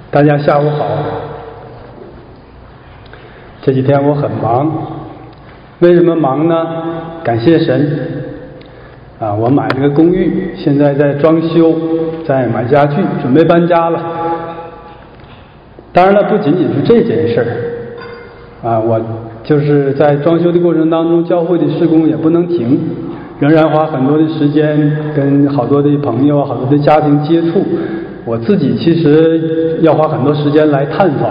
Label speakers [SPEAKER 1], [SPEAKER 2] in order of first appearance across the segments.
[SPEAKER 1] 大家下午好。这几天我很忙，为什么忙呢？感谢神啊！我买了个公寓，现在在装修，在买家具，准备搬家了。当然了，不仅仅是这件事儿啊，我就是在装修的过程当中，教会的事工也不能停，仍然花很多的时间跟好多的朋友、好多的家庭接触。我自己其实要花很多时间来探访。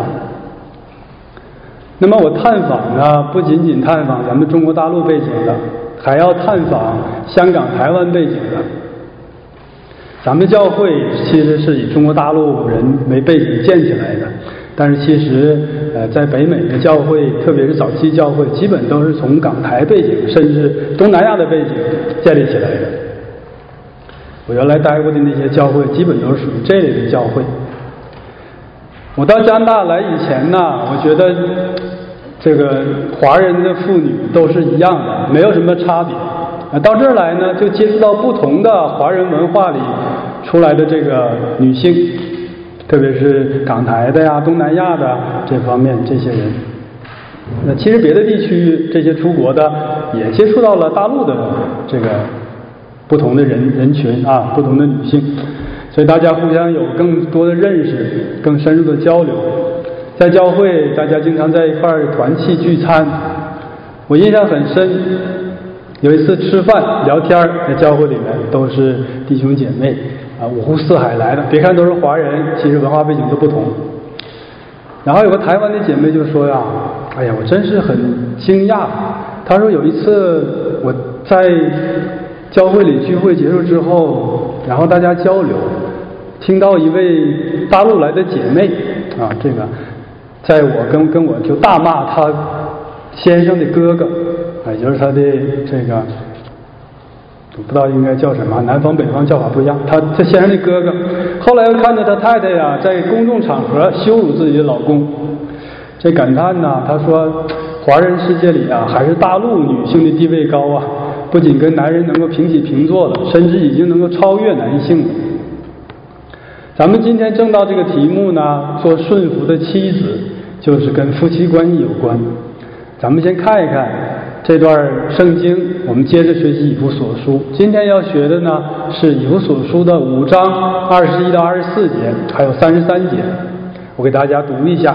[SPEAKER 1] 那么我探访呢，不仅仅探访咱们中国大陆背景的，还要探访香港、台湾背景的。咱们教会其实是以中国大陆人为背景建起来的，但是其实在北美的教会，特别是早期教会，基本都是从港台背景，甚至东南亚的背景建立起来的。我原来待过的那些教会，基本都是属于这类的教会。我到加拿大来以前呢，我觉得这个华人的妇女都是一样的，没有什么差别。到这儿来呢，就接触到不同的华人文化里出来的这个女性，特别是港台的呀、东南亚的这方面这些人。那其实别的地区这些出国的也接触到了大陆的这个不同的人群啊，不同的女性，所以大家互相有更多的认识，更深入的交流。在教会，大家经常在一块儿团契聚餐。我印象很深，有一次吃饭聊天，在教会里面都是弟兄姐妹啊，五湖四海来的。别看都是华人，其实文化背景都不同。然后有个台湾的姐妹就说呀：“哎呀，我真是很惊讶。”她说有一次我在教会里聚会结束之后，然后大家交流，听到一位大陆来的姐妹啊，这个在我跟我就大骂她先生的哥哥，也就是他的这个不知道应该叫什么，南方北方叫法不一样。他先生的哥哥，后来又看到他太太呀在公众场合羞辱自己的老公，这感叹呢，他说华人世界里啊，还是大陆女性的地位高啊，不仅跟男人能够平起平坐了，甚至已经能够超越男性了。咱们今天正道这个题目呢，做顺服的妻子，就是跟夫妻关系有关。咱们先看一看这段圣经，我们接着学习以弗所书。今天要学的呢是以弗所书的5章21到24节，还有33节，我给大家读一下。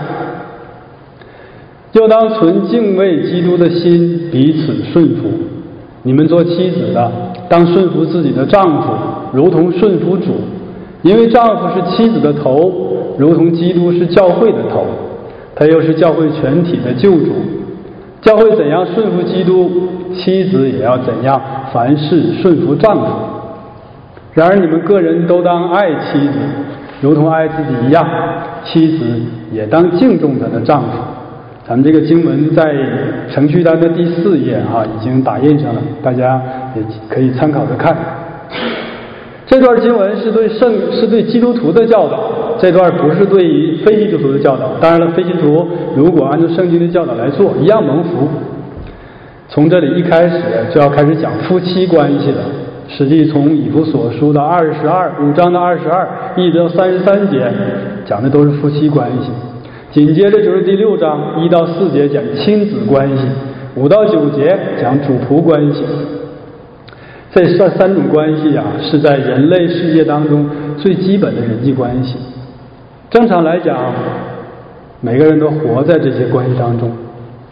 [SPEAKER 1] 又当存敬畏基督的心，彼此顺服。你们做妻子的，当顺服自己的丈夫，如同顺服主，因为丈夫是妻子的头，如同基督是教会的头，他又是教会全体的救主。教会怎样顺服基督，妻子也要怎样凡事顺服丈夫。然而你们个人都当爱妻子，如同爱自己一样，妻子也当敬重她的丈夫。咱们这个经文在程序单的第4页啊，已经打印上了，大家也可以参考着看。这段经文是对基督徒的教导，这段不是对于非基督徒的教导。当然了，非基督徒如果按照圣经的教导来做，一样蒙福。从这里一开始就要开始讲夫妻关系了。实际从以弗所书的5章的22一直到33节，讲的都是夫妻关系。紧接着就是第6章1到4节讲亲子关系，5到9节讲主仆关系。这三种关系啊，是在人类世界当中最基本的人际关系。正常来讲，每个人都活在这些关系当中。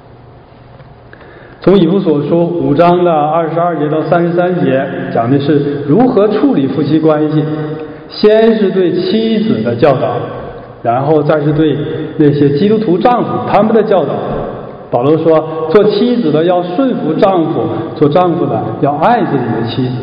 [SPEAKER 1] 从以弗所书5章的22节到33节，讲的是如何处理夫妻关系。先是对妻子的教导，然后再是对那些基督徒丈夫他们的教导。保罗说，做妻子的要顺服丈夫，做丈夫的要爱自己的妻子。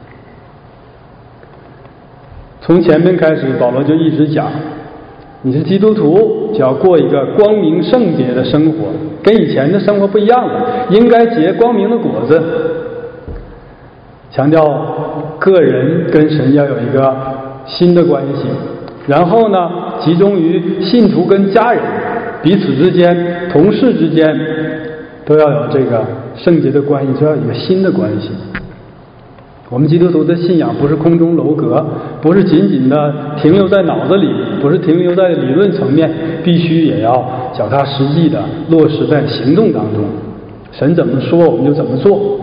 [SPEAKER 1] 从前面开始，保罗就一直讲，你是基督徒，就要过一个光明圣洁的生活，跟以前的生活不一样了，应该结光明的果子。强调个人跟神要有一个新的关系，然后呢，集中于信徒跟家人、彼此之间、同事之间，都要有这个圣洁的关系，就要有一个新的关系。 我们基督徒的信仰不是空中楼阁，不是仅仅的停留在脑子里，不是停留在理论层面，必须也要脚踏实地的落实在行动当中。神怎么说我们就怎么做。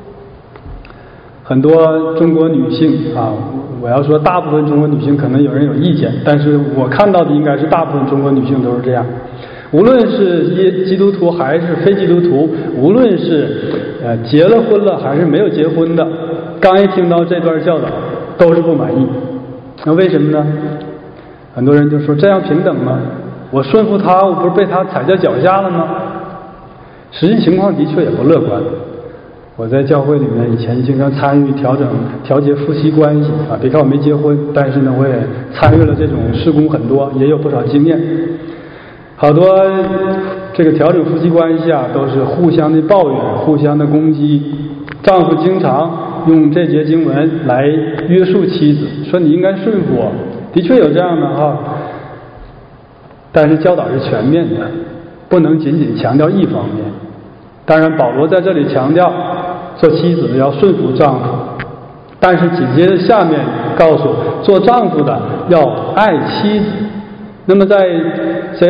[SPEAKER 1] 很多中国女性啊，我要说大部分中国女性可能有人有意见，但是我看到的应该是大部分中国女性都是这样。无论是基督徒还是非基督徒，无论是结了婚了还是没有结婚的，刚一听到这段教导都是不满意。那为什么呢？很多人就说这样平等吗？我顺服他，我不是被他踩在脚下了吗？实际情况的确也不乐观。我在教会里面以前经常参与调节夫妻关系啊，别看我没结婚，但是呢我也参与了这种事工很多，也有不少经验。好多这个调整夫妻关系啊，都是互相的抱怨，互相的攻击。丈夫经常用这节经文来约束妻子，说你应该顺服我。的确有这样的哈，但是教导是全面的，不能仅仅强调一方面。当然保罗在这里强调做妻子的要顺服丈夫，但是紧接着下面告诉做丈夫的要爱妻子。那么在这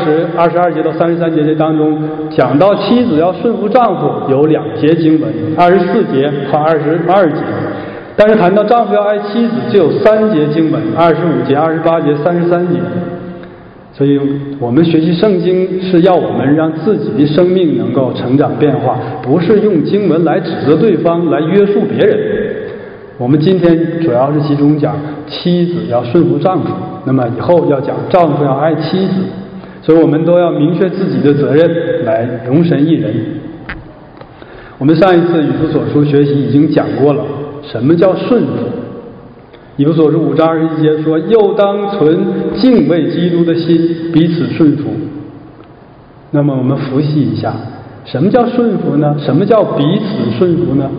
[SPEAKER 1] 22节到33节这当中，讲到妻子要顺服丈夫有2节经文，24节和22节。但是谈到丈夫要爱妻子，就有3节经文，25节、28节、33节。所以我们学习圣经是要我们让自己的生命能够成长变化，不是用经文来指责对方，来约束别人。我们今天主要是集中讲妻子要顺服丈夫，那么以后要讲丈夫要爱妻子，所以我们都要明确自己的责任，来容神一人。我们上一次以弗所书学习已经讲过了，什么叫顺服。以弗所书5章21节说，又当存敬畏基督的心，彼此顺服。那么我们复习一下，什么叫顺服呢？什么叫彼此顺服呢？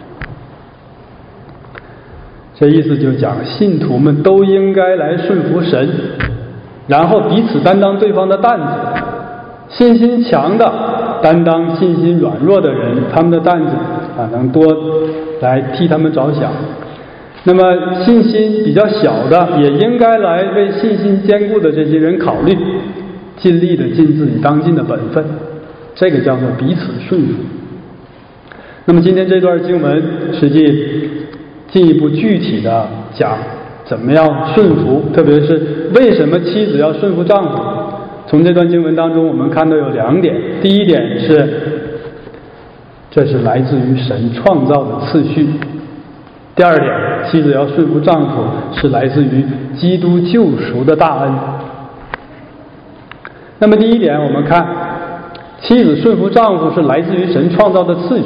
[SPEAKER 1] 这意思就讲信徒们都应该来顺服神，然后彼此担当对方的担子。信心强的担当信心软弱的人，他们的担子啊能多来替他们着想。那么信心比较小的也应该来为信心坚固的这些人考虑，尽力的尽自己当尽的本分，这个叫做彼此顺服。那么今天这段经文实际进一步具体的讲怎么样顺服，特别是为什么妻子要顺服丈夫。从这段经文当中我们看到有2点。第一点是，这是来自于神创造的次序。第2点，妻子要顺服丈夫是来自于基督救赎的大恩。那么第一点我们看，妻子顺服丈夫是来自于神创造的次序。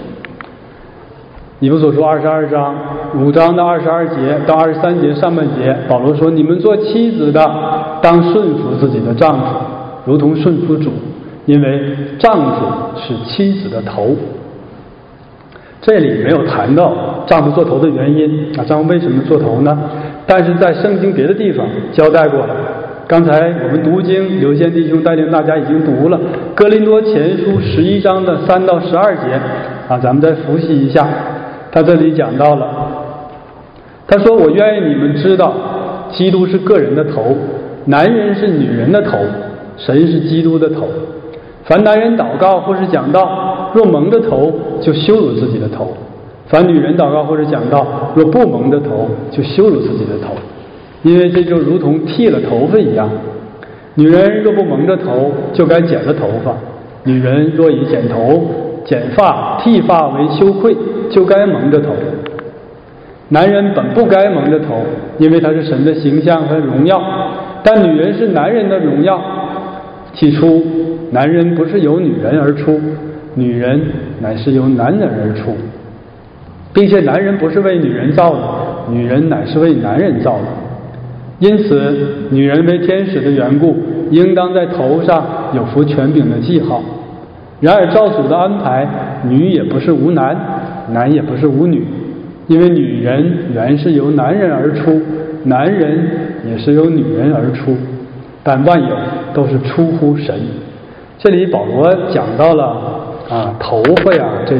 [SPEAKER 1] 以弗所书22章5章的22节到23节上半节，保罗说，你们做妻子的当顺服自己的丈夫，如同顺服主，因为丈夫是妻子的头。这里没有谈到丈夫做头的原因啊，丈夫为什么做头呢？但是在圣经别的地方交代过了。刚才我们读经，刘宪弟兄带领大家已经读了哥林多前书11章的3到12节啊，咱们再复习一下。他这里讲到了，他说，我愿意你们知道，基督是个人的头，男人是女人的头，神是基督的头。凡男人祷告或是讲道，若蒙着头，就羞辱自己的头；凡女人祷告或者讲道，若不蒙着头，就羞辱自己的头。因为这就如同剃了头发一样，女人若不蒙着头，就该剪了头发；女人若以剪头、剪发、剃发为羞愧，就该蒙着头。男人本不该蒙着头，因为他是神的形象和荣耀，但女人是男人的荣耀。起初男人不是由女人而出，女人乃是由男人而出，并且男人不是为女人造的，女人乃是为男人造的。因此女人为天使的缘故，应当在头上有服权柄的记号。然而照主的安排，女也不是无男，男也不是无女，因为女人原是由男人而出，男人也是由女人而出，但万有都是出乎神。这里保罗讲到了头发呀这种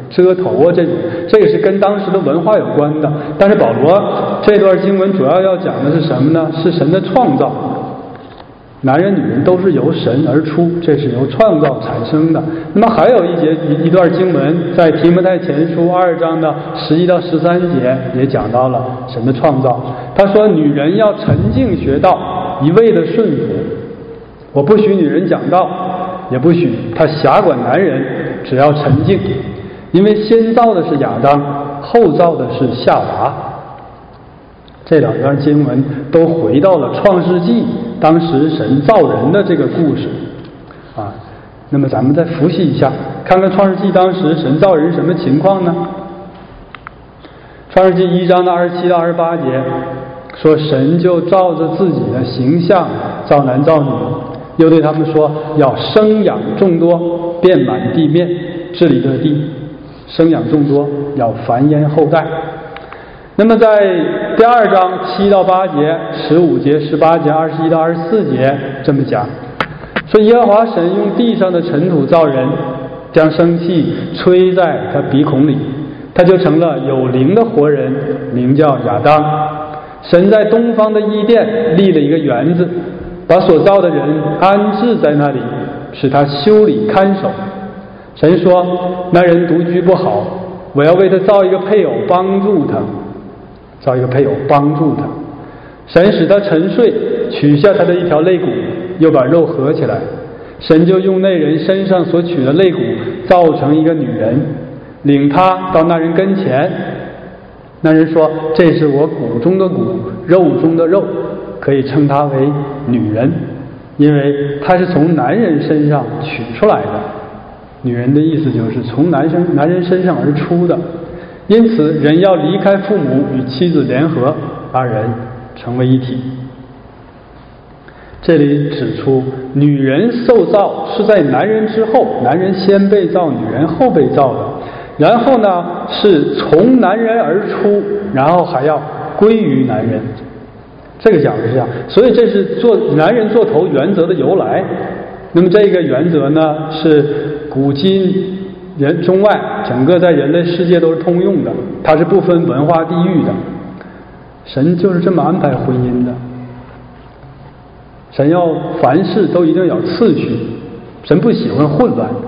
[SPEAKER 1] 遮头啊这种，这个是跟当时的文化有关的。但是保罗这段经文主要要讲的是什么呢？是神的创造。男人女人都是由神而出，这是由创造产生的。那么还有一段经文，在提摩太前书2章的11到13节也讲到了神的创造。他说女人要沉静学道，一味的顺服。我不许女人讲道，也不许她辖管男人，只要沉静。因为先造的是亚当，后造的是夏娃。这两段经文都回到了创世纪当时神造人的这个故事啊。那么咱们再复习一下，看看创世纪当时神造人什么情况呢？创世纪1章的27到28节说，神就照着自己的形象造男造女，又对他们说，要生养众多，遍满地面，治理这地，生养众多，要繁衍后代。那么在第2章7到8节、15节、18节、21到24节这么讲，说耶和华神用地上的尘土造人，将生气吹在他鼻孔里，他就成了有灵的活人，名叫亚当。神在东方的伊甸立了一个园子，把所造的人安置在那里，使他修理看守。神说，那人独居不好，我要为他造一个配偶帮助他。造一个配偶帮助他。神使他沉睡，取下他的一条肋骨，又把肉合起来。神就用那人身上所取的肋骨造成一个女人，领他到那人跟前。那人说，这是我骨中的骨，肉中的肉，可以称她为女人，因为她是从男人身上取出来的。女人的意思就是从男人身上而出的。因此人要离开父母，与妻子联合，二人成为一体。这里指出女人受造是在男人之后，男人先被造，女人后被造的。然后呢，是从男人而出，然后还要归于男人。这个讲的是这样，所以这是男人做头原则的由来。那么这个原则呢，是古今中外整个在人类世界都是通用的，它是不分文化地域的。神就是这么安排婚姻的。神要凡事都一定要次序，神不喜欢混乱。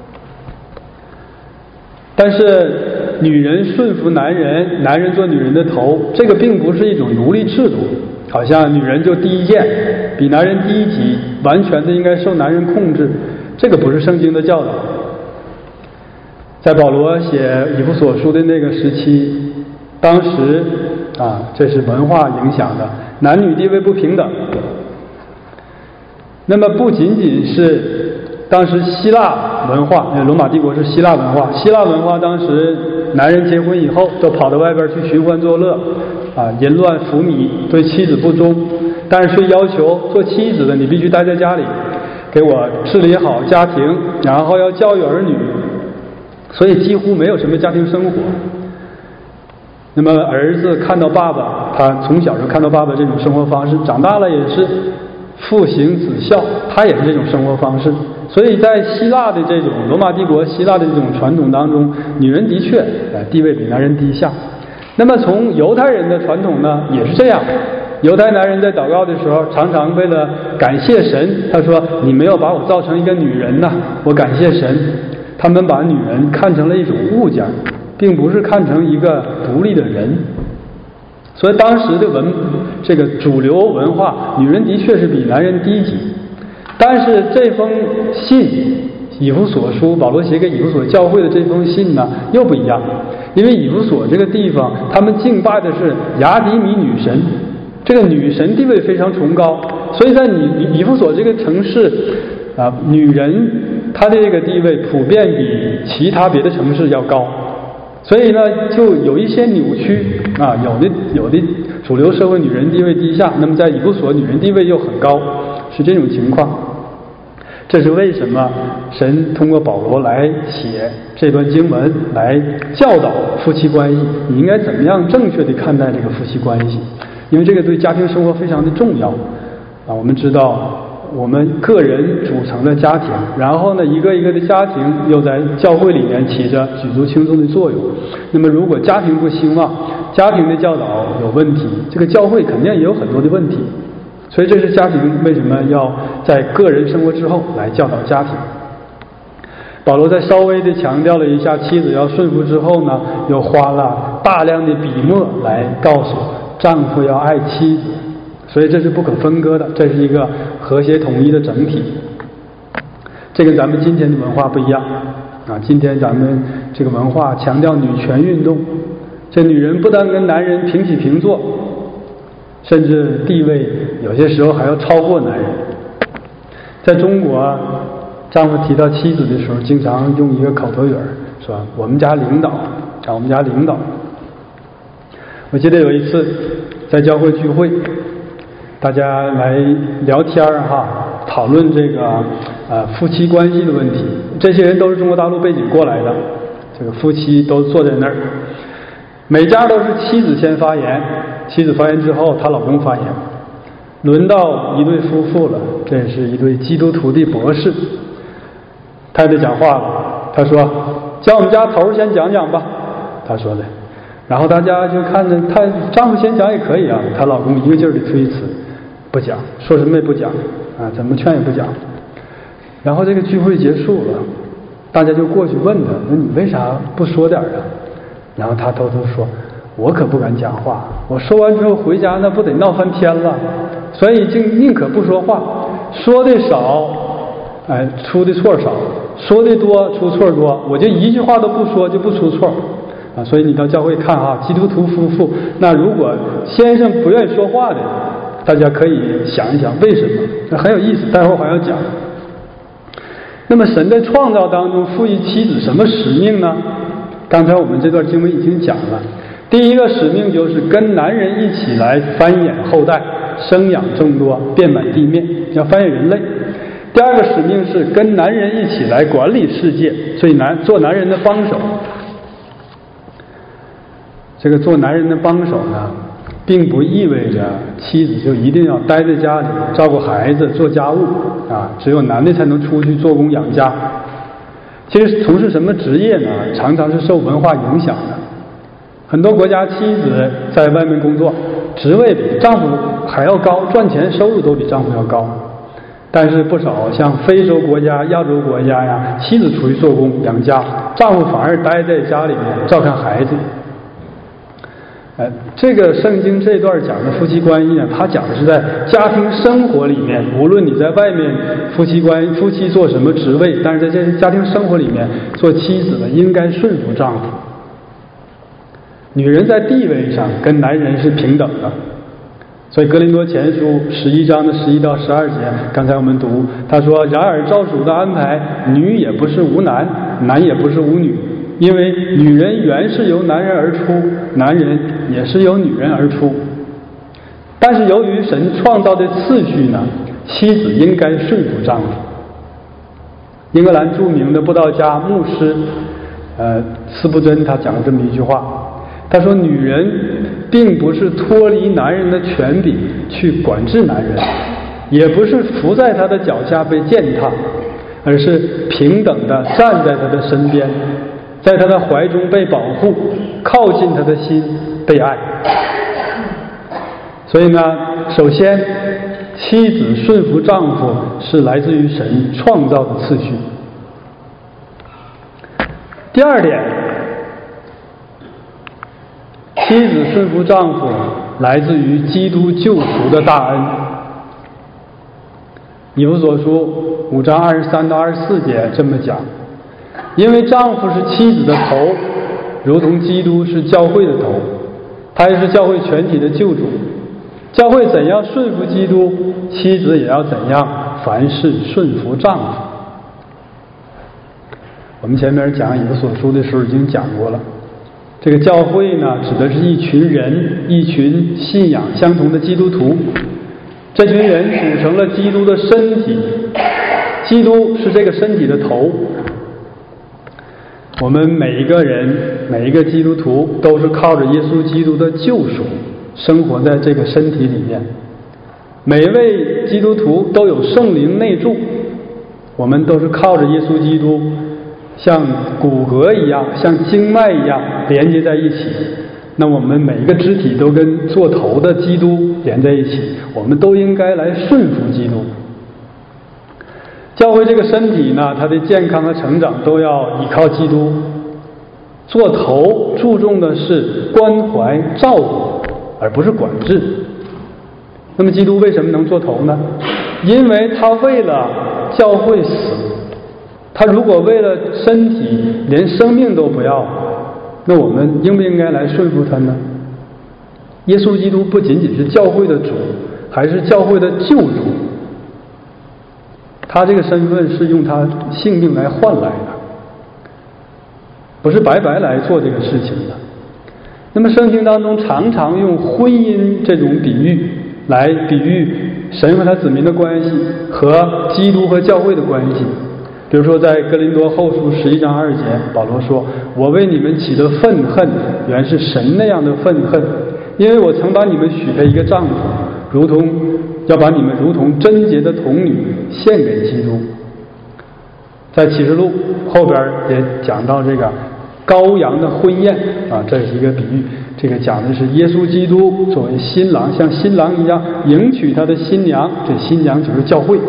[SPEAKER 1] 但是女人顺服男人，男人做女人的头，这个并不是一种奴隶制度，好像女人就低一贱，比男人低一级，完全的应该受男人控制，这个不是圣经的教导。在保罗写以弗所书的那个时期，当时这是文化影响的，男女地位不平等。那么不仅仅是当时希腊文化，罗马帝国是希腊文化，希腊文化当时男人结婚以后都跑到外边去寻欢作乐，淫乱腐靡，对妻子不忠，但是却要求做妻子的你必须待在家里，给我治理好家庭，然后要教育儿女，所以几乎没有什么家庭生活。那么儿子看到爸爸，他从小就看到爸爸这种生活方式，长大了也是父行子孝，他也是这种生活方式。所以在希腊的这种罗马帝国希腊的这种传统当中，女人的确地位比男人低下。那么从犹太人的传统呢也是这样，犹太男人在祷告的时候常常为了感谢神，他说你没有把我造成一个女人呐，我感谢神。他们把女人看成了一种物件，并不是看成一个独立的人。所以当时的这个主流文化，女人的确是比男人低级。但是这封信以弗所书，保罗写给以弗所教会的这封信呢又不一样，因为以弗所这个地方他们敬拜的是雅底米女神，这个女神地位非常崇高，所以在以弗所这个城市女人她的这个地位普遍比其他别的城市要高，所以呢就有一些扭曲有的主流社会女人地位低下，那么在以弗所女人地位又很高，是这种情况。这是为什么神通过保罗来写这段经文，来教导夫妻关系，你应该怎么样正确地看待这个夫妻关系，因为这个对家庭生活非常的重要我们知道我们个人组成的家庭，然后呢，一个一个的家庭又在教会里面起着举足轻重的作用。那么，如果家庭不兴旺，家庭的教导有问题，这个教会肯定也有很多的问题。所以，这是家庭为什么要在个人生活之后来教导家庭。保罗在稍微的强调了一下妻子要顺服之后呢，又花了大量的笔墨来告诉丈夫要爱妻子。所以这是不可分割的，这是一个和谐统一的整体。这跟咱们今天的文化不一样啊！今天咱们这个文化强调女权运动，这女人不但跟男人平起平坐，甚至地位有些时候还要超过男人。在中国，丈夫提到妻子的时候，经常用一个口头语说“我们家领导”，我们家领导。我记得有一次在教会聚会，大家来聊天讨论这个夫妻关系的问题。这些人都是中国大陆背景过来的，这个夫妻都坐在那儿，每家都是妻子先发言，妻子发言之后她老公发言。轮到一对夫妇了，这是一对基督徒的博士。太太讲话了，她说：“叫我们家头先讲讲吧。”她说的。然后大家就看着她丈夫先讲也可以啊，她老公一个劲儿的推辞，不讲，说什么也不讲啊，怎么劝也不讲。然后这个聚会结束了，大家就过去问他：“那你为啥不说点啊？”然后他偷偷说：“我可不敢讲话，我说完之后回家那不得闹翻天了，所以宁可不说话，说的少，出的错少；说的多，出错多。我就一句话都不说，就不出错。”啊，所以你到教会看基督徒夫妇，那如果先生不愿意说话的，大家可以想一想为什么，这很有意思，待会儿还要讲。那么神在创造当中赋予妻子什么使命呢？刚才我们这段经文已经讲了，第一个使命就是跟男人一起来繁衍后代，生养众多，遍满地面，要繁衍人类。第二个使命是跟男人一起来管理世界，所以做男人的帮手。这个做男人的帮手呢，并不意味着妻子就一定要待在家里照顾孩子做家务啊，只有男的才能出去做工养家。其实从事什么职业呢，常常是受文化影响的。很多国家妻子在外面工作，职位比丈夫还要高，赚钱收入都比丈夫要高。但是不少像非洲国家、亚洲国家呀，妻子出去做工养家，丈夫反而待在家里面照看孩子。这个圣经这段讲的夫妻关系呢，它讲的是在家庭生活里面，无论你在外面夫妻做什么职位，但是在这家庭生活里面，做妻子的应该顺服丈夫。女人在地位上跟男人是平等的，所以哥林多前书11章的11到12节，刚才我们读，他说：“然而照主的安排，女也不是无男，男也不是无女。因为女人原是由男人而出，男人也是由女人而出。但是由于神创造的次序呢，妻子应该顺服丈夫。”英格兰著名的布道家牧师斯布真他讲过这么一句话，他说：“女人并不是脱离男人的权柄去管制男人，也不是伏在他的脚下被践踏，而是平等地站在他的身边，在他的怀中被保护，靠近他的心被爱。”所以呢，首先妻子顺服丈夫是来自于神创造的次序。第二点，妻子顺服丈夫来自于基督救赎的大恩。以弗所书5章23到24节这么讲：“因为丈夫是妻子的头，如同基督是教会的头，他也是教会全体的救主。教会怎样顺服基督，妻子也要怎样凡事顺服丈夫。”我们前面讲以弗所书的时候已经讲过了，这个教会呢，指的是一群人，一群信仰相同的基督徒。这群人组成了基督的身体，基督是这个身体的头。我们每一个人，每一个基督徒都是靠着耶稣基督的救赎生活在这个身体里面。 每位基督徒都有圣灵内住，我们都是靠着耶稣基督像骨骼一样，像经脉一样连接在一起。那我们每一个肢体都跟做头的基督连在一起，我们都应该来顺服基督。教会这个身体呢，它的健康和成长都要依靠基督。做头注重的是关怀照顾，而不是管制。那么基督为什么能做头呢？因为他为了教会死。他如果为了身体连生命都不要，那我们应不应该来顺服他呢？耶稣基督不仅仅是教会的主，还是教会的救主。他这个身份是用他性命来换来的，不是白白来做这个事情的。那么圣经当中常常用婚姻这种比喻来比喻神和他子民的关系和基督和教会的关系。比如说在哥林多后书11章2节，保罗说，我为你们起的愤恨原是神那样的愤恨，因为我曾把你们许配一个丈夫，要把你们如同贞洁的童女献给基督。在启示录后边也讲到这个羔羊的婚宴啊，这是一个比喻。这个讲的是耶稣基督作为新郎，像新郎一样迎娶他的新娘，这新娘就是教会。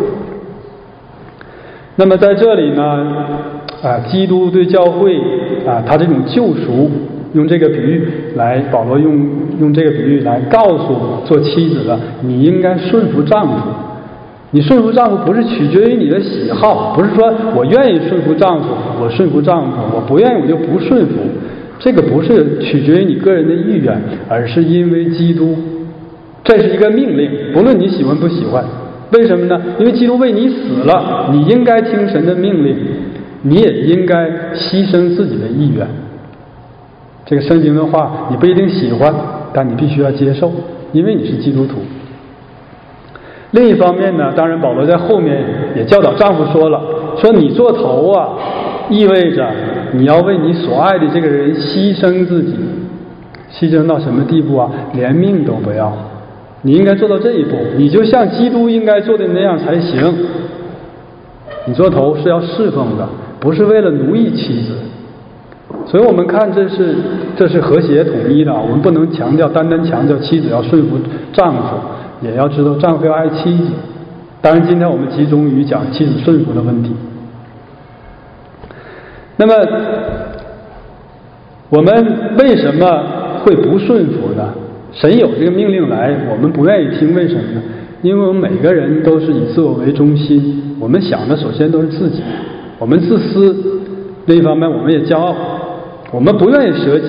[SPEAKER 1] 那么在这里呢，基督对教会他这种救赎，用这个比喻来，保罗用这个比喻来告诉做妻子的，你应该顺服丈夫。你顺服丈夫不是取决于你的喜好，不是说我愿意顺服丈夫我顺服丈夫，我不愿意我就不顺服，这个不是取决于你个人的意愿，而是因为基督，这是一个命令，不论你喜欢不喜欢。为什么呢？因为基督为你死了，你应该听神的命令，你也应该牺牲自己的意愿。这个圣经的话你不一定喜欢，但你必须要接受，因为你是基督徒。另一方面呢，当然保罗在后面也教导丈夫说了，说你做头啊，意味着你要为你所爱的这个人牺牲自己，牺牲到什么地步啊？连命都不要。你应该做到这一步，你就像基督应该做的那样才行。你做头是要侍奉的，不是为了奴役妻子。所以我们看这是和谐统一的，我们不能单单强调妻子要顺服丈夫，也要知道丈夫要爱妻子。当然今天我们集中于讲妻子顺服的问题。那么我们为什么会不顺服呢？神有这个命令来，我们不愿意听，为什么呢？因为我们每个人都是以自我为中心，我们想的首先都是自己，我们自私，另一方面我们也骄傲，我们不愿意舍己。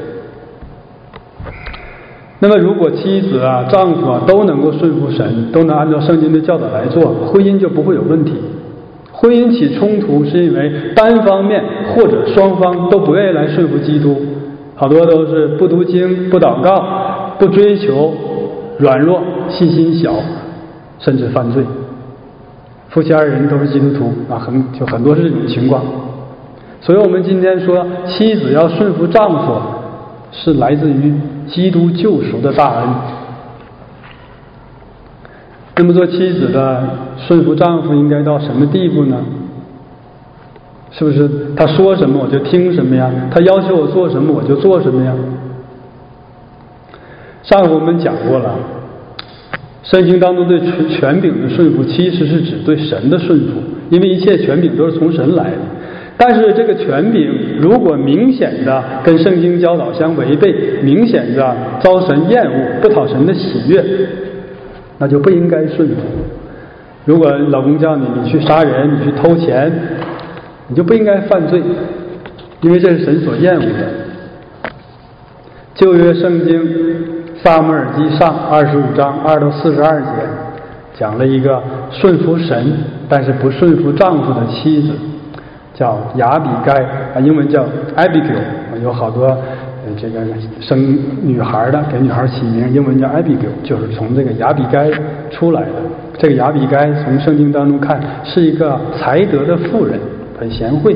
[SPEAKER 1] 那么如果妻子啊、丈夫啊都能够顺服神，都能按照圣经的教导来做，婚姻就不会有问题。婚姻起冲突是因为单方面或者双方都不愿意来顺服基督，好多都是不读经、不祷告、不追求，软弱、信心小，甚至犯罪。夫妻二人都是基督徒啊，很多是这种情况。所以我们今天说妻子要顺服丈夫，是来自于基督救赎的大恩。那么做妻子的顺服丈夫应该到什么地步呢？是不是他说什么我就听什么呀？他要求我做什么我就做什么呀？上回我们讲过了，圣经当中对权柄的顺服其实是指对神的顺服，因为一切权柄都是从神来的。但是这个权柄如果明显的跟圣经教导相违背，明显的遭神厌恶，不讨神的喜悦，那就不应该顺服。如果老公叫你去杀人，你去偷钱，你就不应该犯罪，因为这是神所厌恶的。旧约圣经撒母耳记上25章2到42节讲了一个顺服神但是不顺服丈夫的妻子，叫亚比该，英文叫 Abigail， 有好多这个生女孩的给女孩起名，英文叫 Abigail， 就是从这个亚比该出来的。这个亚比该从圣经当中看是一个才德的妇人，很贤惠。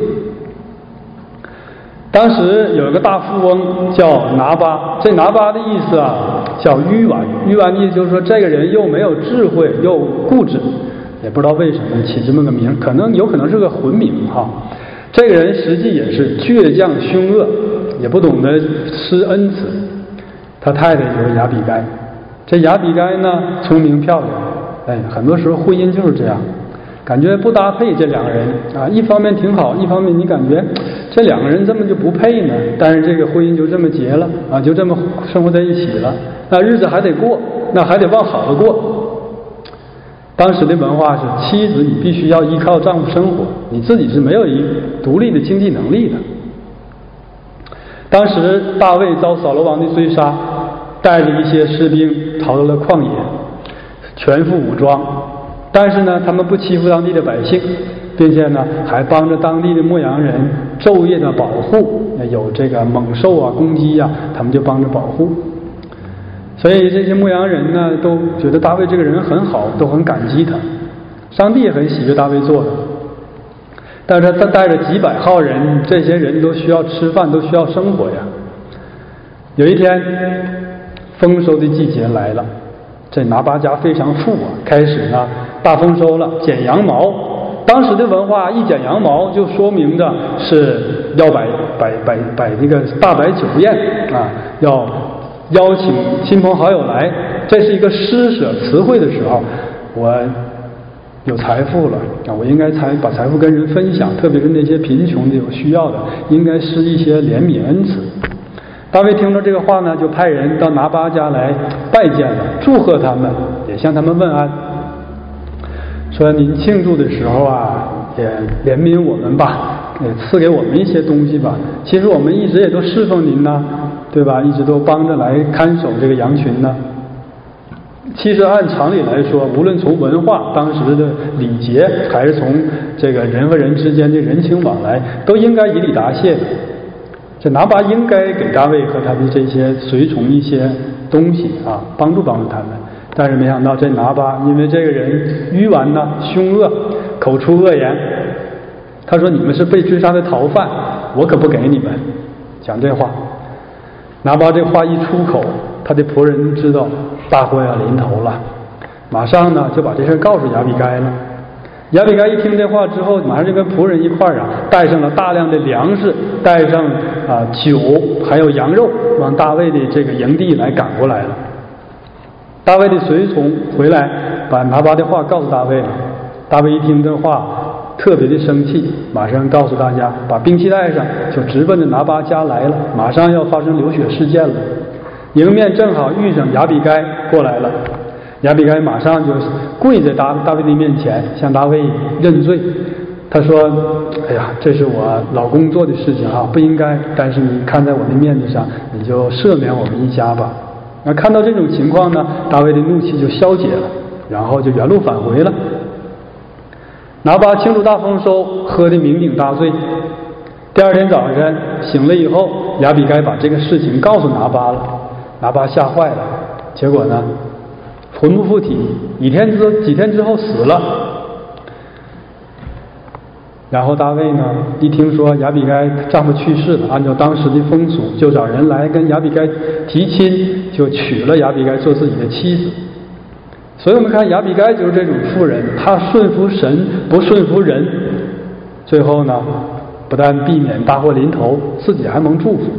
[SPEAKER 1] 当时有一个大富翁叫拿巴，这拿巴的意思啊， 叫愚顽。愚顽的意思就是说，这个人又没有智慧，又固执，也不知道为什么起这么个名，有可能是个混名哈。这个人实际也是倔强凶恶，也不懂得施恩慈。他太太就是亚比该，这亚比该呢聪明漂亮，很多时候婚姻就是这样，感觉不搭配这两个人啊，一方面挺好，一方面你感觉这两个人怎么就不配呢？但是这个婚姻就这么结了啊，就这么生活在一起了，那日子还得过，那还得往好了过。当时的文化是，妻子你必须要依靠丈夫生活，你自己是没有一独立的经济能力的。当时大卫遭扫罗王的追杀，带着一些士兵逃到了旷野，全副武装，但是呢，他们不欺负当地的百姓，并且呢，还帮着当地的牧羊人昼夜的保护，有这个猛兽啊攻击啊，他们就帮着保护。所以这些牧羊人呢，都觉得大卫这个人很好，都很感激他。上帝也很喜悦大卫做的，但是他带着几百号人，这些人都需要吃饭，都需要生活呀。有一天，丰收的季节来了，这拿巴家非常富啊，开始呢大丰收了，剪羊毛。当时的文化，一剪羊毛就说明着是要摆这个大摆酒宴啊，要邀请亲朋好友来，这是一个施舍词汇的时候，我有财富了啊，我应该把财富跟人分享，特别是那些贫穷的有需要的，应该施一些怜悯恩慈。大卫听了这个话呢，就派人到拿巴家来拜见了，祝贺他们，也向他们问安，说您庆祝的时候啊，也怜悯我们吧，也赐给我们一些东西吧。其实我们一直也都侍奉您呢，对吧？一直都帮着来看守这个羊群呢。其实按常理来说，无论从文化当时的礼节，还是从这个人和人之间的人情往来，都应该以礼答谢的。这拿巴应该给大卫和他的这些随从一些东西啊，帮助他们。但是没想到这拿巴因为这个人愚顽呢，凶恶，口出恶言。他说：“你们是被追杀的逃犯，我可不给你们。”讲这话。拿巴这话一出口，他的仆人知道大祸要临头了，马上呢就把这事告诉亚比该了。亚比该一听这话之后，马上就跟仆人一块儿带上了大量的粮食，带上酒，还有羊肉，往大卫的这个营地来赶过来了。大卫的随从回来，把拿巴的话告诉大卫了。大卫一听这话，特别的生气，马上告诉大家把兵器带上，就直奔着拿巴家来了，马上要发生流血事件了。迎面正好遇上亚比该过来了，亚比该马上就跪在大卫的面前，向大卫认罪。他说：“哎呀，这是我老公做的事情啊，不应该，但是你看在我的面子上，你就赦免我们一家吧。”那看到这种情况呢，大卫的怒气就消解了，然后就原路返回了。拿巴庆祝大丰收，喝得酩酊大醉。第二天早晨醒了以后，亚比该把这个事情告诉拿巴了，拿巴吓坏了，结果呢魂不附体，几天之后死了。然后大卫呢一听说亚比该丈夫去世了，按照当时的风俗，就找人来跟亚比该提亲，就娶了亚比该做自己的妻子。所以我们看亚比该就是这种妇人，她顺服神，不顺服人，最后呢不但避免大祸临头，自己还蒙祝福。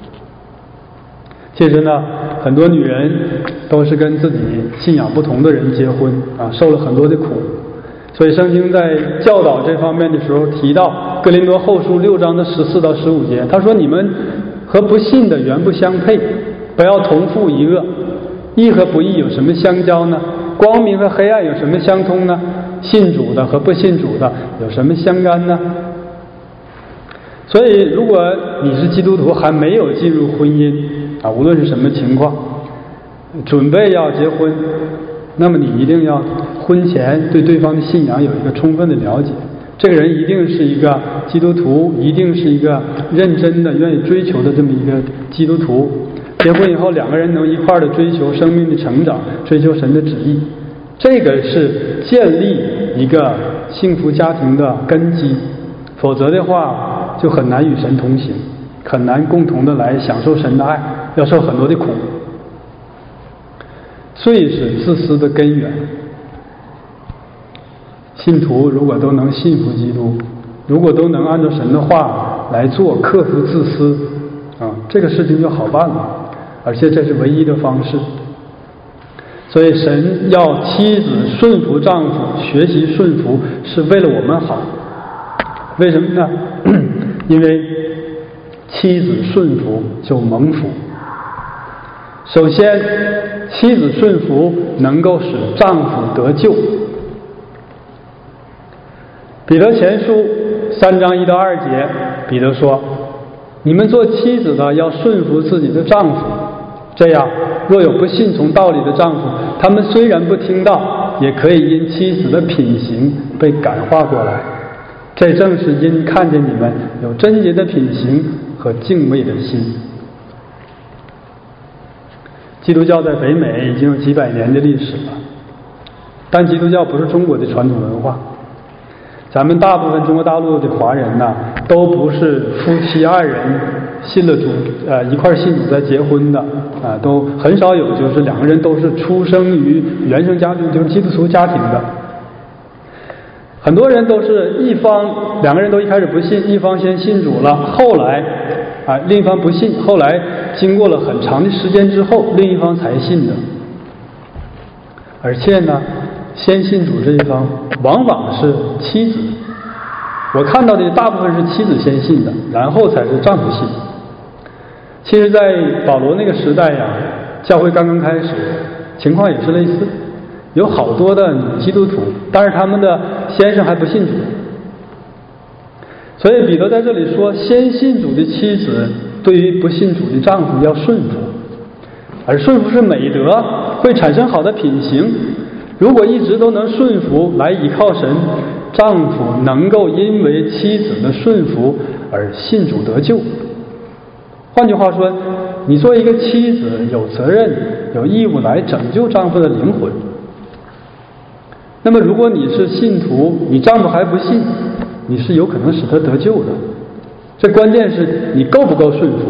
[SPEAKER 1] 其实呢，很多女人都是跟自己信仰不同的人结婚啊，受了很多的苦。所以圣经在教导这方面的时候提到哥林多后书6章的14到15节，他说：“你们和不信的原不相配，不要同负一恶。义和不义有什么相交呢？光明和黑暗有什么相通呢？信主的和不信主的有什么相干呢？”所以如果你是基督徒还没有进入婚姻啊，无论是什么情况，准备要结婚，那么你一定要婚前对对方的信仰有一个充分的了解。这个人一定是一个基督徒，一定是一个认真的愿意追求的这么一个基督徒。结婚以后两个人能一块儿的追求生命的成长，追求神的旨意，这个是建立一个幸福家庭的根基。否则的话就很难与神同行，很难共同的来享受神的爱，要受很多的苦。 罪是自私的根源。信徒如果都能信服基督，如果都能按照神的话来做，克服自私这个事情就好办了，而且这是唯一的方式。所以神要妻子顺服丈夫，学习顺服，是为了我们好。为什么呢？因为妻子顺服就蒙福。首先，妻子顺服能够使丈夫得救。彼得前书3章1到2节，彼得说：你们做妻子的要顺服自己的丈夫，这样若有不信从道理的丈夫，他们虽然不听道，也可以因妻子的品行被感化过来。这正是因看见你们有贞洁的品行和敬畏的心。基督教在北美已经有几百年的历史了，但基督教不是中国的传统文化。咱们大部分中国大陆的华人呢，都不是夫妻2人信了主，一块信主再结婚的，都很少有就是2个人都是出生于原生家庭，就是基督徒家庭的。很多人都是2个人都一开始不信，一方先信主了，后来另一方不信，后来经过了很长的时间之后，另一方才信的。而且呢，先信主这一方往往是妻子，我看到的大部分是妻子先信的，然后才是丈夫信。其实在保罗那个时代呀，教会刚刚开始，情况也是类似，有好多的基督徒，但是他们的先生还不信主。所以彼得在这里说，先信主的妻子对于不信主的丈夫要顺服，而顺服是美德，会产生好的品行。如果一直都能顺服来依靠神，丈夫能够因为妻子的顺服而信主得救。换句话说，你作为一个妻子，有责任有义务来拯救丈夫的灵魂。那么如果你是信徒，你丈夫还不信，你是有可能使他得救的。这关键是你够不够顺服。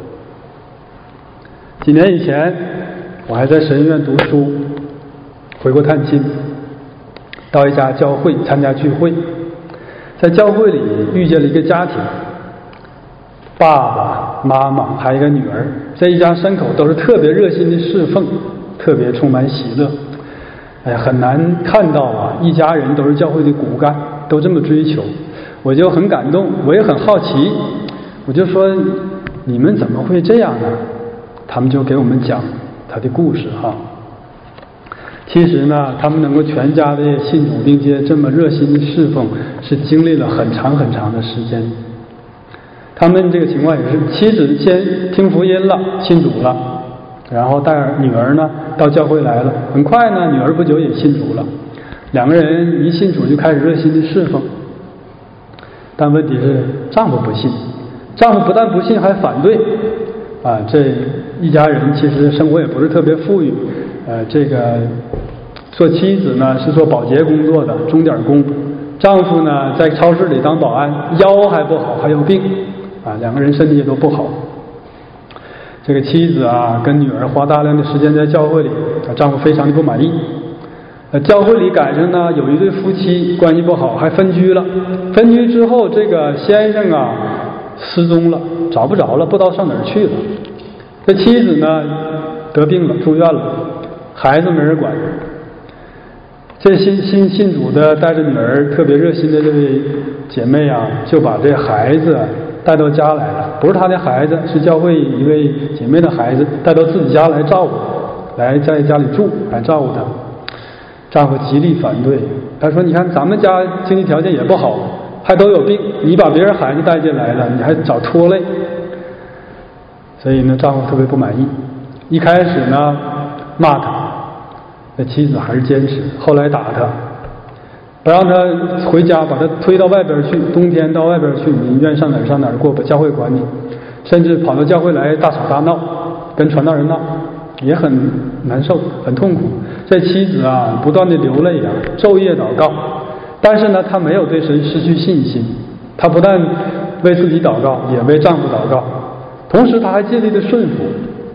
[SPEAKER 1] 几年以前我还在神学院读书，回国探亲，到一家教会参加聚会，在教会里遇见了一个家庭，爸爸妈妈还有一个女儿，这一家3口都是特别热心的侍奉，特别充满喜乐。很难看到一家人都是教会的骨干，都这么追求，我就很感动，我也很好奇，我就说你们怎么会这样呢？他们就给我们讲他的故事其实呢，他们能够全家的信主并且这么热心的侍奉，是经历了很长很长的时间。他们这个情况也是妻子先听福音了，信主了，然后带女儿呢到教会来了，很快呢女儿不久也信主了，2个人一信主就开始热心的侍奉。但问题是丈夫不信，丈夫不但不信还反对这一家人其实生活也不是特别富裕，这个做妻子呢是做保洁工作的钟点工，丈夫呢在超市里当保安，腰还不好，还有病2个人身体也都不好。这个妻子跟女儿花大量的时间在教会里，丈夫非常的不满意。教会里赶上呢有一对夫妻关系不好，还分居了。分居之后，这个先生失踪了，找不着了，不知道上哪儿去了。这妻子呢得病了，住院了，孩子没人管。这信主的带着女儿特别热心的这位姐妹就把这孩子带到家来了，不是她的孩子，是教会一位姐妹的孩子，带到自己家来照顾，来在家里住，来照顾她。丈夫极力反对，他说：“你看咱们家经济条件也不好，还都有病，你把别人孩子带进来了，你还找拖累。”所以呢，丈夫特别不满意。一开始呢骂他，那妻子还是坚持，后来打他，不让他回家，把他推到外边去，冬天到外边去，你愿上哪儿上哪儿过，把教会管你，甚至跑到教会来大吵大闹，跟传道人闹，也很难受，很痛苦。这妻子不断的流泪昼夜祷告，但是呢，她没有对神失去信心。她不但为自己祷告，也为丈夫祷告，同时她还尽力的顺服。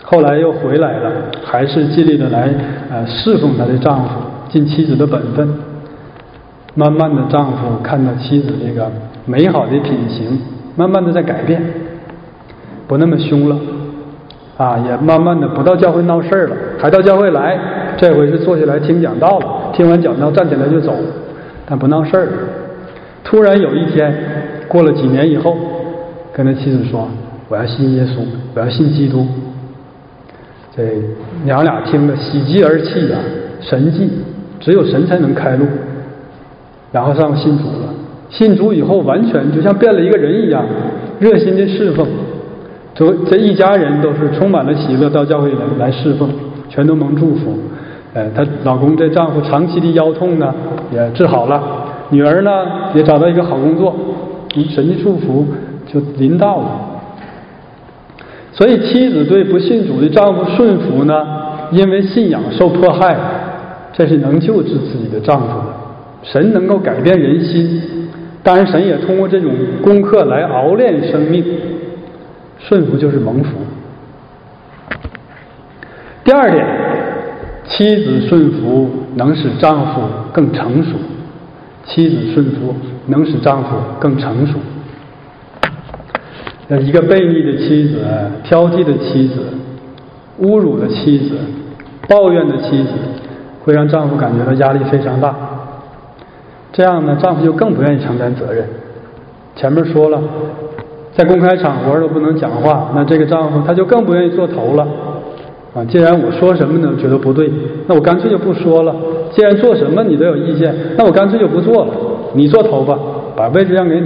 [SPEAKER 1] 后来又回来了，还是尽力的来侍奉她的丈夫，尽妻子的本分。慢慢的，丈夫看到妻子这个美好的品行，慢慢的在改变，不那么凶了，也慢慢的不到教会闹事了，还到教会来，这回是坐下来听讲道了，听完讲道站起来就走，但不闹事了。突然有一天，过了几年以后，跟他妻子说：“我要信耶稣，我要信基督。”这娘俩听了喜极而泣啊，神迹，只有神才能开路。然后上信主了，信主以后完全就像变了一个人一样，热心的侍奉。这一家人都是充满了喜乐，到教会来侍奉，全都蒙祝福。她老公这丈夫长期的腰痛呢也治好了，女儿呢也找到一个好工作，神的祝福就临到了。所以妻子对不信主的丈夫顺服呢，因为信仰受迫害，这是能救治自己的丈夫的。神能够改变人心，当然神也通过这种功课来熬炼生命。顺服就是蒙福。第二点，妻子顺服能使丈夫更成熟。妻子顺服能使丈夫更成熟。一个悖逆的妻子、挑剔的妻子、侮辱的妻子、抱怨的妻子，会让丈夫感觉到压力非常大。这样呢，丈夫就更不愿意承担责任。前面说了，在公开场合都不能讲话，那这个丈夫他就更不愿意做头了。既然我说什么呢觉得不对，那我干脆就不说了。既然做什么你都有意见，那我干脆就不做了，你做头吧，把位置让给你。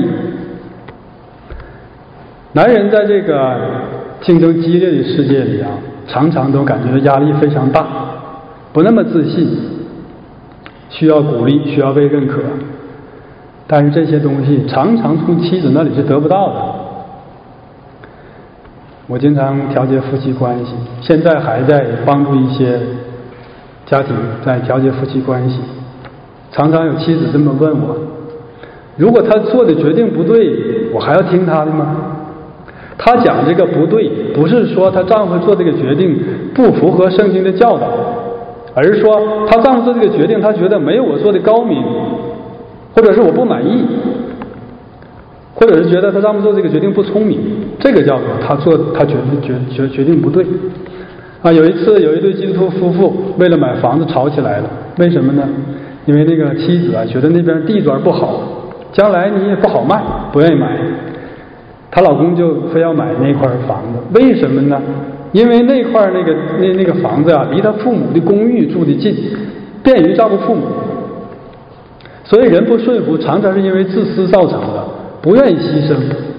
[SPEAKER 1] 男人在这个竞争激烈的世界里常常都感觉到压力非常大，不那么自信，需要鼓励，需要被认可，但是这些东西常常从妻子那里是得不到的。我经常调节夫妻关系，现在还在帮助一些家庭在调节夫妻关系。常常有妻子这么问我：如果他做的决定不对，我还要听他的吗？她讲这个不对，不是说她丈夫做这个决定不符合圣经的教导，而是说她丈夫做这个决定，她觉得没有我做的高明，或者是我不满意，或者是觉得她丈夫做这个决定不聪明，这个叫做她决定不对。有一次有一对基督徒夫妇为了买房子吵起来了，为什么呢？因为那个妻子觉得那边地段不好，将来你也不好卖，不愿意买。她老公就非要买那块房子，为什么呢？因为那块那个房子离他父母的公寓住得近，便于照顾父母。所以人不顺服常常是因为自私造成的，不愿意牺牲。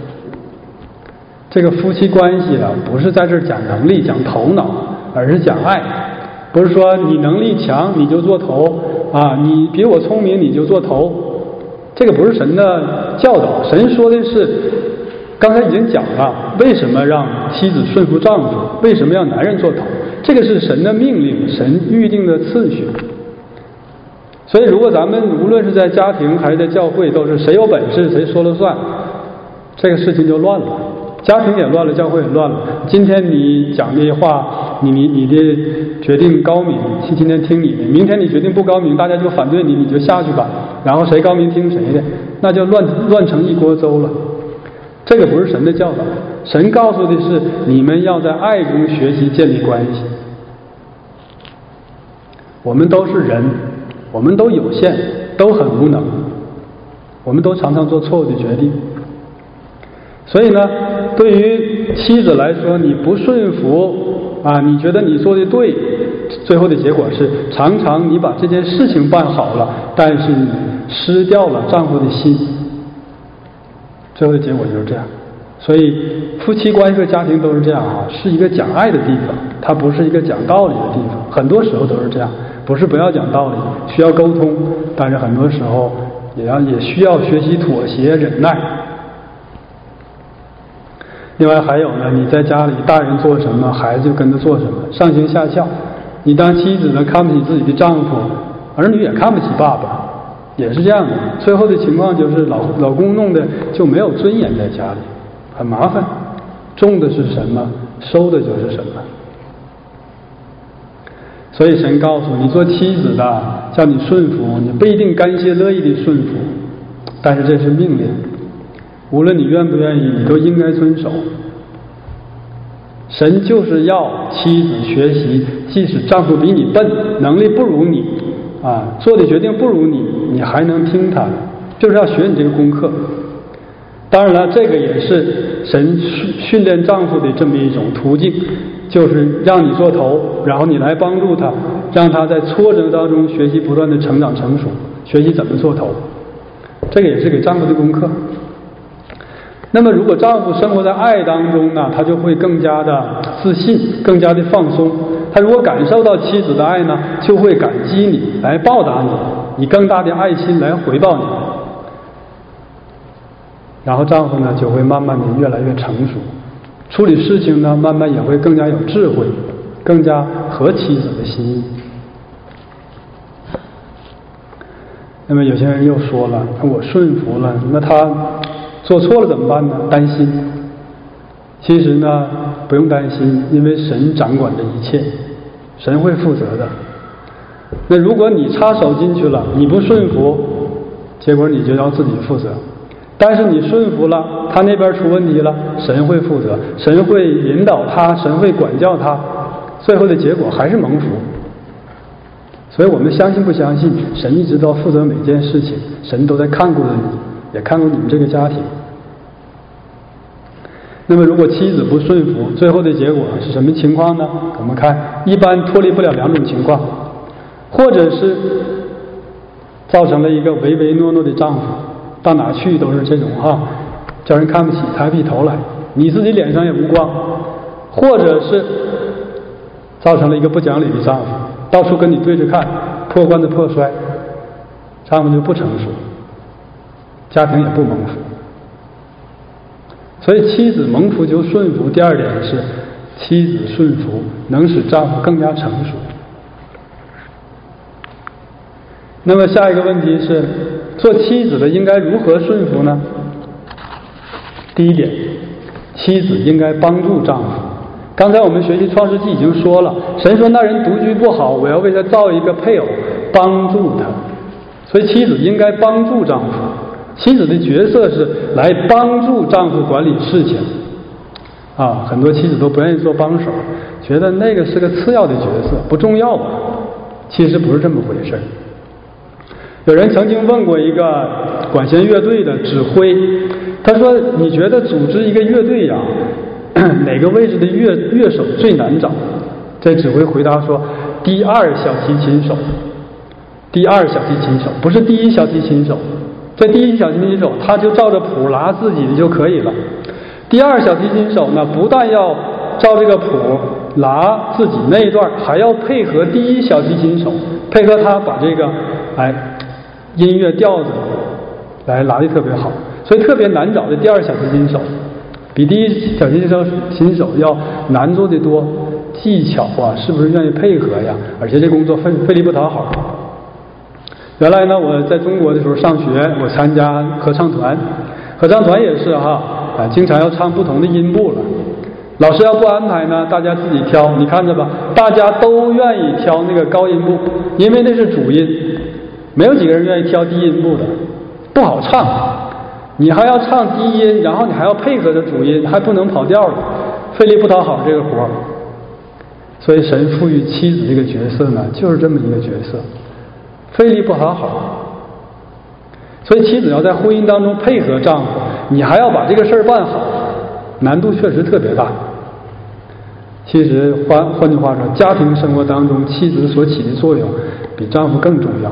[SPEAKER 1] 这个夫妻关系不是在这儿讲能力讲头脑，而是讲爱。不是说你能力强你就做头你比我聪明你就做头，这个不是神的教导。神说的是，刚才已经讲了，为什么让妻子顺服丈夫，为什么要男人做头，这个是神的命令，神预定的次序。所以如果咱们无论是在家庭还是在教会，都是谁有本事谁说了算，这个事情就乱了，家庭也乱了，教会也乱了。今天你讲这些话，你的决定高明，今天听你的，明天你决定不高明，大家就反对你，你就下去吧，然后谁高明听谁的，那就乱成一锅粥了。这个不是神的教导，神告诉的是你们要在爱中学习建立关系。我们都是人，我们都有限，都很无能，我们都常常做错误的决定。所以呢，对于妻子来说，你不顺服你觉得你做的对，最后的结果是常常你把这件事情办好了，但是你失掉了丈夫的心，最后的结果就是这样。所以夫妻关系和家庭都是这样是一个讲爱的地方，它不是一个讲道理的地方，很多时候都是这样。不是不要讲道理，需要沟通，但是很多时候也需要学习妥协忍耐。另外还有呢，你在家里大人做什么孩子就跟着做什么，上行下效。你当妻子呢看不起自己的丈夫，儿女也看不起爸爸，也是这样的。最后的情况就是老公弄的就没有尊严，在家里很麻烦，种的是什么收的就是什么。 所以神告诉你，做妻子的叫你顺服，你不一定甘心乐意的顺服，但是这是命令，无论你愿不愿意，你都应该遵守。神就是要妻子学习，即使丈夫比你笨，能力不如你做的决定不如你，你还能听他，就是要学你这个功课。当然了，这个也是神训练丈夫的这么一种途径，就是让你做头，然后你来帮助他，让他在挫折当中学习不断的成长成熟，学习怎么做头，这个也是给丈夫的功课。那么如果丈夫生活在爱当中呢，他就会更加的自信，更加的放松。他如果感受到妻子的爱呢，就会感激你，来报答你，以更大的爱心来回报你。然后丈夫呢就会慢慢的越来越成熟，处理事情呢慢慢也会更加有智慧，更加合妻子的心意。那么有些人又说了，我顺服了，那他做错了怎么办呢？担心。其实呢不用担心，因为神掌管着一切，神会负责的。那如果你插手进去了，你不顺服，结果你就要自己负责。但是你顺服了，他那边出问题了，神会负责，神会引导他，神会管教他，最后的结果还是蒙福。所以我们相信不相信，神一直都负责每件事情，神都在看顾着你，也看顾你们这个家庭。那么如果妻子不顺服，最后的结果是什么情况呢？我们看一般脱离不了两种情况，或者是造成了一个唯唯诺诺的丈夫，到哪去都是这种叫人看不起，抬不起头来，你自己脸上也无光；或者是造成了一个不讲理的丈夫，到处跟你对着看，破罐子破摔，丈夫就不成熟，家庭也不蒙福。所以妻子蒙福就顺服，第二点是妻子顺服能使丈夫更加成熟。那么下一个问题是，做妻子的应该如何顺服呢？第一点，妻子应该帮助丈夫。刚才我们学习创世纪已经说了，神说那人独居不好，我要为他造一个配偶，帮助他。所以妻子应该帮助丈夫，妻子的角色是来帮助丈夫管理事情很多妻子都不愿意做帮手，觉得那个是个次要的角色，不重要吧？其实不是这么回事。有人曾经问过一个管弦乐队的指挥，他说你觉得组织一个乐队哪个位置的乐手最难找？这指挥回答说，第二小提琴手。第二小提琴手，不是第一小提琴手。这第一小提琴手他就照着谱拉自己的就可以了，第二小提琴手呢，不但要照这个谱拉自己那一段，还要配合第一小提琴手，配合他把这个音乐调子来拉得特别好，所以特别难找的第二小提琴手比第一小提琴手要难做得多，技巧是不是愿意配合呀？而且这工作费力不讨好。原来呢，我在中国的时候上学，我参加合唱团，合唱团也是经常要唱不同的音部了。老师要不安排呢，大家自己挑。你看着吧，大家都愿意挑那个高音部，因为那是主音，没有几个人愿意挑低音部的，不好唱。你还要唱低音，然后你还要配合着主音，还不能跑调了，费力不讨好这个活。所以神赋予妻子这个角色呢，就是这么一个角色。费力不讨好，所以妻子要在婚姻当中配合丈夫，你还要把这个事儿办好，难度确实特别大。其实换句话说，家庭生活当中妻子所起的作用比丈夫更重要。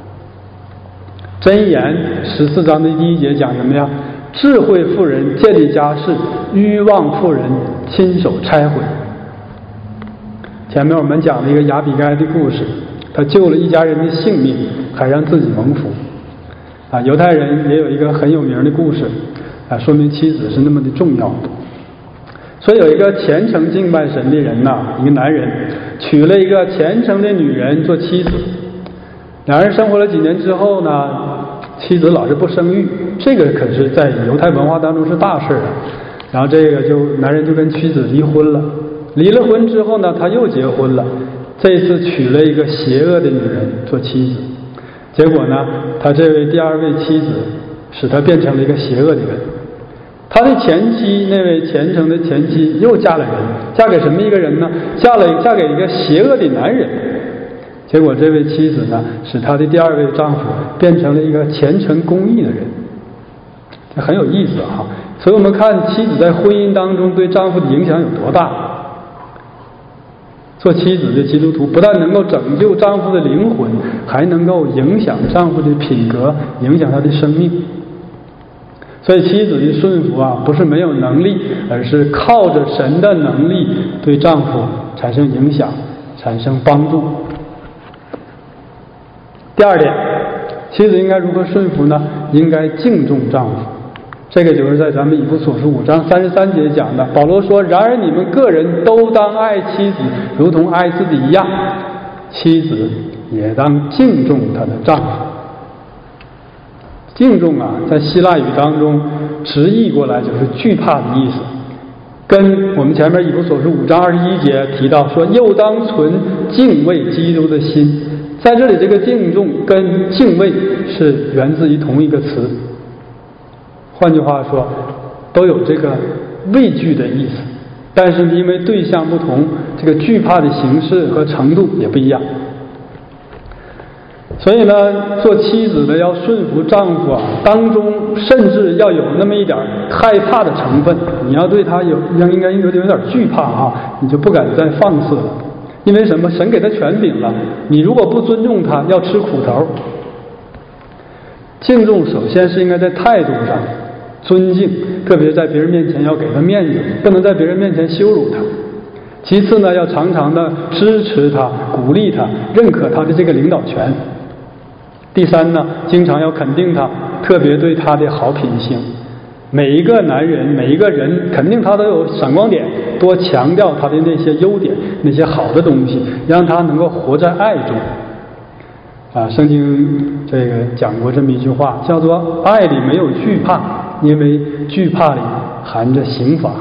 [SPEAKER 1] 箴言14章的第1节讲什么呀？智慧妇人建立家室，愚妄妇人亲手拆毁。前面我们讲了一个亚比该的故事，他救了一家人的性命，还让自己蒙福。犹太人也有一个很有名的故事，说明妻子是那么的重要。所以有一个虔诚敬拜神的人一个男人娶了一个虔诚的女人做妻子，两人生活了几年之后呢，妻子老是不生育，这个可是在犹太文化当中是大事然后这个男人就跟妻子离婚了。离了婚之后呢，他又结婚了， 这一次娶了一个邪恶的女人做妻子，结果呢，他这位第二位妻子使他变成了一个邪恶的人。他的前妻，那位虔诚的前妻又嫁了人，嫁给什么一个人呢？嫁给一个邪恶的男人。结果这位妻子呢，使他的第二位丈夫变成了一个虔诚公义的人。这很有意思哈。所以我们看妻子在婚姻当中对丈夫的影响有多大。做妻子的基督徒不但能够拯救丈夫的灵魂，还能够影响丈夫的品格，影响他的生命。所以妻子的顺服啊，不是没有能力，而是靠着神的能力对丈夫产生影响，产生帮助。第二点，妻子应该如何顺服呢？应该敬重丈夫。这个就是在咱们以弗所书5章33节讲的。保罗说：“然而你们个人都当爱妻子，如同爱自己一样；妻子也当敬重她的丈夫。”敬重啊，在希腊语当中直译过来就是惧怕的意思，跟我们前面以弗所书5章21节提到说，又当存敬畏基督的心。在这里，这个敬重跟敬畏是源自于同一个词，换句话说，都有这个畏惧的意思，但是因为对象不同，这个惧怕的形式和程度也不一样。所以呢，做妻子的要顺服丈夫啊，当中甚至要有那么一点害怕的成分，你要对他应该有点惧怕啊，你就不敢再放肆了。因为什么？神给他权柄了，你如果不尊重他，要吃苦头。敬重首先是应该在态度上尊敬，特别在别人面前要给他面子，不能在别人面前羞辱他。其次呢，要常常的支持他，鼓励他，认可他的这个领导权。第三呢，经常要肯定他，特别对他的好品性。每一个男人，每一个人，肯定他都有闪光点，多强调他的那些优点，那些好的东西，让他能够活在爱中。圣经这个讲过这么一句话，叫做爱里没有惧怕，因为惧怕里含着刑罚。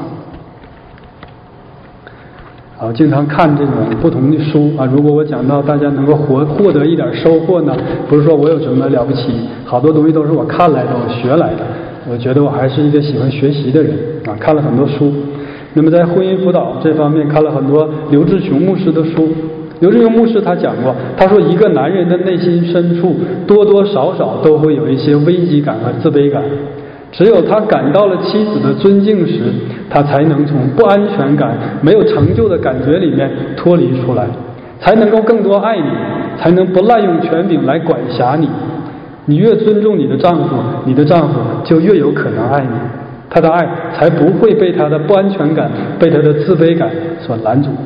[SPEAKER 1] 我经常看这种不同的书啊，如果我讲到大家能够获得一点收获呢，不是说我有什么了不起，好多东西都是我看来的，我学来的。我觉得我还是一个喜欢学习的人啊，看了很多书。那么在婚姻辅导这方面看了很多刘志雄牧师的书。刘志雄牧师他讲过，他说一个男人的内心深处多多少少都会有一些危机感和自卑感，只有他感到了妻子的尊敬时，他才能从不安全感、没有成就的感觉里面脱离出来，才能够更多爱你，才能不滥用权柄来管辖你。你越尊重你的丈夫，你的丈夫就越有可能爱你，他的爱才不会被他的不安全感、被他的自卑感所拦阻。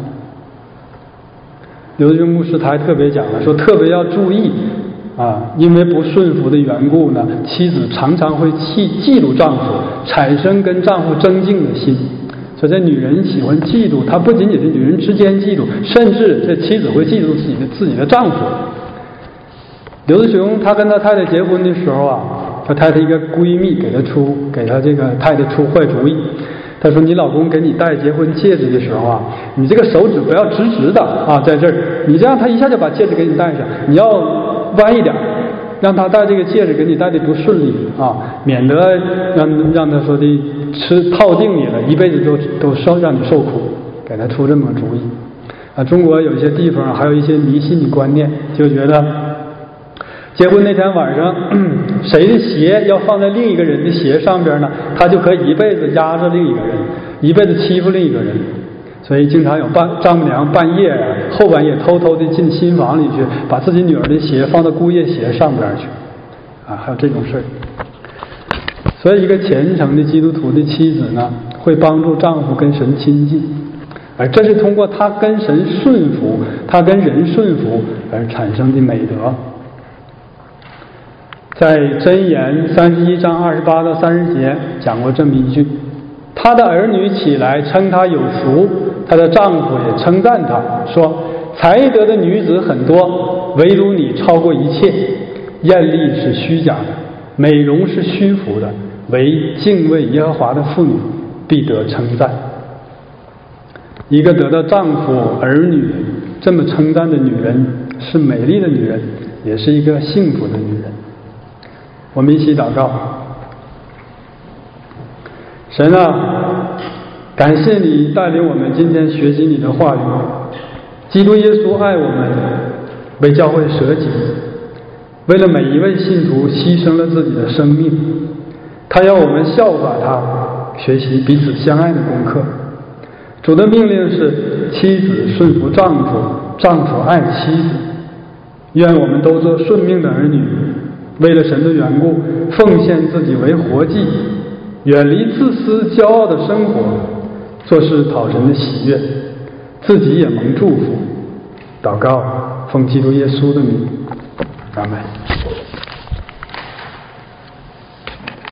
[SPEAKER 1] 刘志雄牧师他还特别讲了，说特别要注意因为不顺服的缘故呢，妻子常常会嫉妒丈夫，产生跟丈夫争竞的心。所以这女人喜欢嫉妒，她不仅仅是女人之间嫉妒，甚至这妻子会嫉妒自己的丈夫。刘志雄他跟他太太结婚的时候啊，他太太一个闺蜜给他这个太太出坏主意。他说：“你老公给你戴结婚戒指的时候啊，你这个手指不要直直的在这儿，你这样他一下就把戒指给你戴上，你要弯一点，让他戴这个戒指给你戴的不顺利免得让他说的套定你了，一辈子都让你受苦。”给他出这么个主意中国有一些地方还有一些迷信的观念，就觉得结婚那天晚上，谁的鞋要放在另一个人的鞋上边呢，他就可以一辈子压着另一个人，一辈子欺负另一个人。所以经常有丈母娘半夜后半夜偷偷的进新房里去，把自己女儿的鞋放到姑爷鞋上边去还有这种事儿。所以一个虔诚的基督徒的妻子呢，会帮助丈夫跟神亲近，而这是通过他跟神顺服，他跟人顺服而产生的美德。在箴言31章28到30节讲过这么一句：他的儿女起来称他有福，他的丈夫也称赞他，说才德的女子很多，唯独你超过一切。艳丽是虚假的，美容是虚浮的，唯敬畏耶和华的妇女必得称赞。一个得到丈夫儿女这么称赞的女人是美丽的女人，也是一个幸福的女人。我们一起祷告。神啊，感谢你带领我们今天学习你的话语。基督耶稣爱我们，为教会舍己，为了每一位信徒牺牲了自己的生命。他要我们效法他，学习彼此相爱的功课。主的命令是妻子顺服丈夫，丈夫爱妻子。愿我们都做顺命的儿女，为了神的缘故奉献自己为活祭，远离自私骄傲的生活，做事讨神的喜悦，自己也蒙祝福。祷告奉基督耶稣的名，阿们。